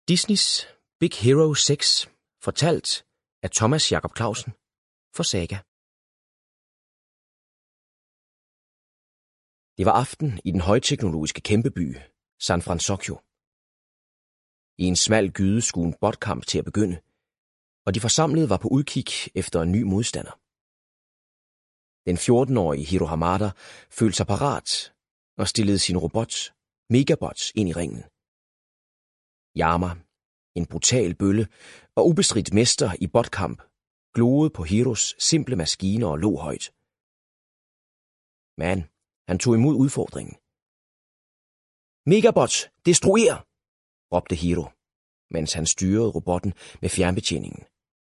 Disneys Big Hero 6, fortalt af Thomas Jacob Clausen for Saga. Det var aften i den højteknologiske kæmpeby San Francisco. I en smal gyde skulle en botkamp til at begynde, og de forsamlede var på udkig efter en ny modstander. Den 14-årige Hiro Hamada følte sig parat og stillede sin robot, Megabots, ind i ringen. Yama, en brutal bølle og ubestridt mester i botkamp, gloede på Hiros simple maskiner og lå højt. Men han tog imod udfordringen. Megabots, destruer! Råbte Hiro, mens han styrede robotten med fjernbetjeningen.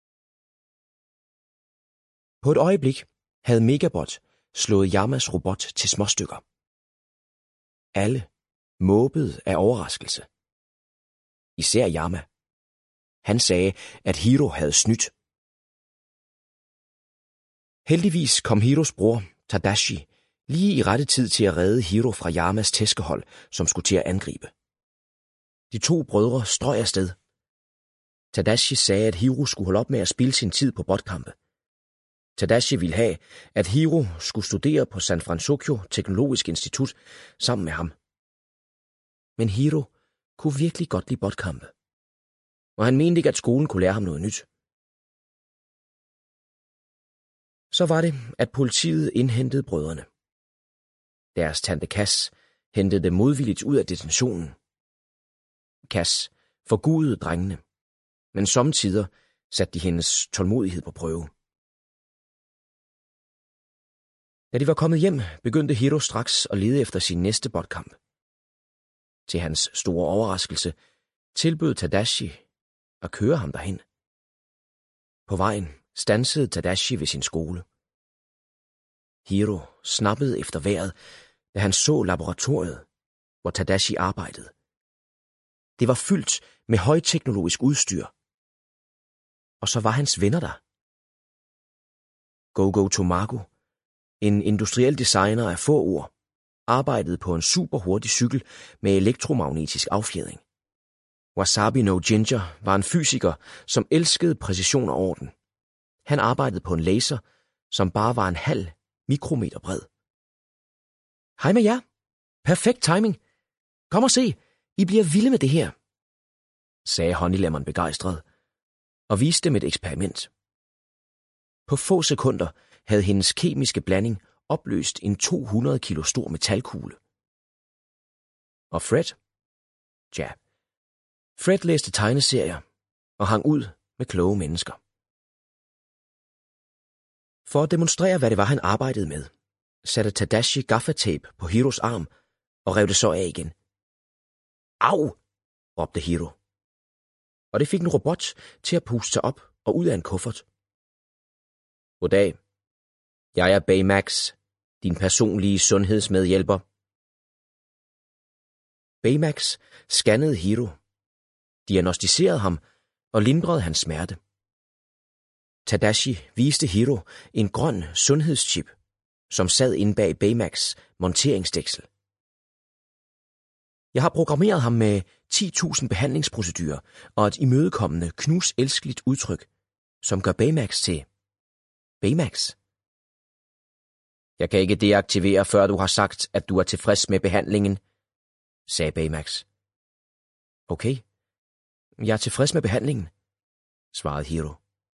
På et øjeblik havde Megabot slået Yamas robot til småstykker. Alle måbede af overraskelse. Især Yama. Han sagde, at Hiro havde snydt. Heldigvis kom Hiros bror, Tadashi, lige i rette tid til at redde Hiro fra Yamas tæskehold, som skulle til at angribe. De to brødre strøg afsted. Tadashi sagde, at Hiro skulle holde op med at spilde sin tid på botkampe. Tadashi ville have, at Hiro skulle studere på San Francisco Teknologisk Institut sammen med ham. Men Hiro kunne virkelig godt lide botkampe, og han mente ikke, at skolen kunne lære ham noget nyt. Så var det, at politiet indhentede brødrene. Deres tante Cass hentede dem modvilligt ud af detentionen. Cass forgudede drengene, men sommetider satte de hendes tålmodighed på prøve. Da de var kommet hjem, begyndte Hiro straks at lede efter sin næste botkamp. Til hans store overraskelse tilbød Tadashi at køre ham derhen. På vejen standsede Tadashi ved sin skole. Hiro snappede efter vejret, da han så laboratoriet, hvor Tadashi arbejdede. Det var fyldt med højteknologisk udstyr. Og så var hans venner der. Gogo Tomago, en industriel designer af få ord, arbejdede på en superhurtig cykel med elektromagnetisk affjedring. Wasabi no Ginger var en fysiker, som elskede præcision og orden. Han arbejdede på en laser, som bare var en halv mikrometer bred. Hej med jer. Perfekt timing. Kom og se, I bliver vilde med det her, sagde Honeylemon begejstret, og viste dem et eksperiment. På få sekunder havde hendes kemiske blanding opløst en 200 kilo stor metalkugle. Og Fred? Tja, Fred læste tegneserier og hang ud med kloge mennesker. For at demonstrere, hvad det var, han arbejdede med, satte Tadashi gaffatape på Hiros arm og rev det så af igen. Au! Råbte Hiro. Og det fik en robot til at puste sig op og ud af en kuffert. Goddag. Jeg er Baymax, din personlige sundhedsmedhjælper. Baymax scannede Hiro, diagnosticerede ham og lindrede hans smerte. Tadashi viste Hiro en grøn sundhedschip, som sad inde bag Baymax' monteringsdæksel. Jeg har programmeret ham med 10.000 behandlingsprocedurer og et imødekommende, knuselskeligt udtryk, som gør Baymax til Baymax. Jeg kan ikke deaktivere, før du har sagt, at du er tilfreds med behandlingen, sagde Baymax. Okay, jeg er tilfreds med behandlingen, svarede Hiro.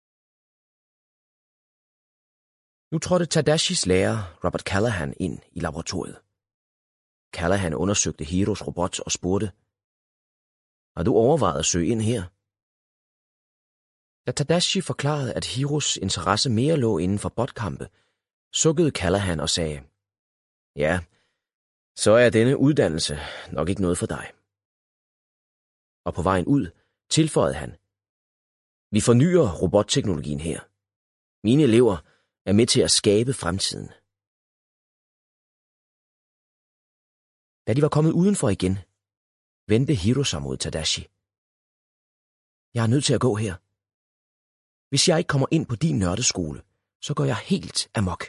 Nu trådte Tadashis lærer, Robert Callahan, ind i laboratoriet. Callahan undersøgte Hiros robot og spurgte, har du overvejet at søge ind her? Da Tadashi forklarede, at Hiros interesse mere lå inden for botkampe, sukkede Callahan og sagde, ja, så er denne uddannelse nok ikke noget for dig. Og på vejen ud tilføjede han, vi fornyer robotteknologien her. Mine elever er med til at skabe fremtiden. Da de var kommet udenfor igen, vendte Hiro sig mod Tadashi. Jeg er nødt til at gå her. Hvis jeg ikke kommer ind på din nørdeskole, så går jeg helt amok.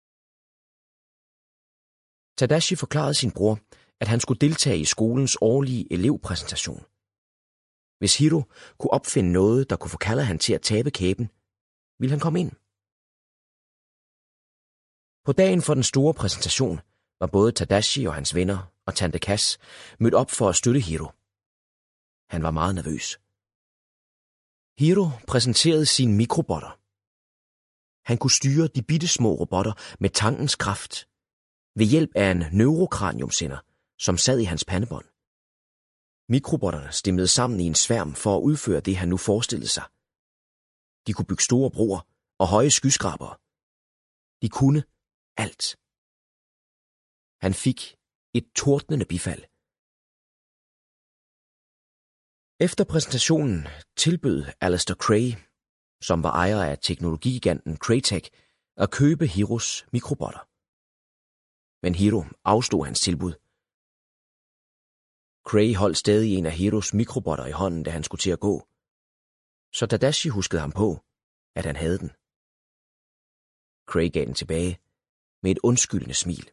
Tadashi forklarede sin bror, at han skulle deltage i skolens årlige elevpræsentation. Hvis Hiro kunne opfinde noget, der kunne få Callahan til at tabe kæben, ville han komme ind. På dagen for den store præsentation var både Tadashi og hans venner og Tante Cass mødt op for at støtte Hiro. Han var meget nervøs. Hiro præsenterede sine mikrobotter. Han kunne styre de bittesmå robotter med tankens kraft ved hjælp af en neurokraniumsender, som sad i hans pandebånd. Mikrobotterne stimlede sammen i en sværm for at udføre det, han nu forestillede sig. De kunne bygge store broer og høje skyskrabere. De kunne alt. Han fik et tordnende bifald. Efter præsentationen tilbød Alistair Cray, som var ejer af teknologigiganten Crytek, at købe Hiros mikrobotter. Men Hiro afstod hans tilbud. Cray holdt stadig en af Hiros mikrobotter i hånden, da han skulle til at gå. Så Tadashi huskede ham på, at han havde den. Cray gav den tilbage med et undskyldende smil.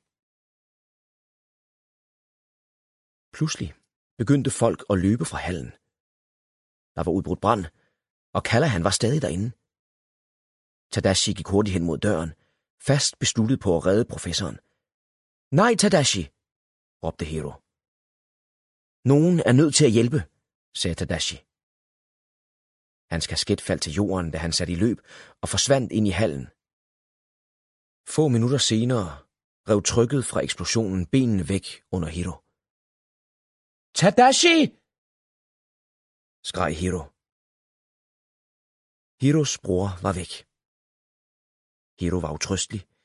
Pludselig begyndte folk at løbe fra hallen. Der var udbrudt brand, og Callahan var stadig derinde. Tadashi gik hurtigt hen mod døren, fast besluttet på at redde professoren. Nej, Tadashi, råbte Hiro. Nogen er nødt til at hjælpe, sagde Tadashi. Hans kasket faldt til jorden, da han satte i løb og forsvandt ind i hallen. Få minutter senere rev trykket fra eksplosionen benene væk under Hiro. Tadashi! Skreg Hiro. Hiros bror var væk. Hiro var utrøstelig,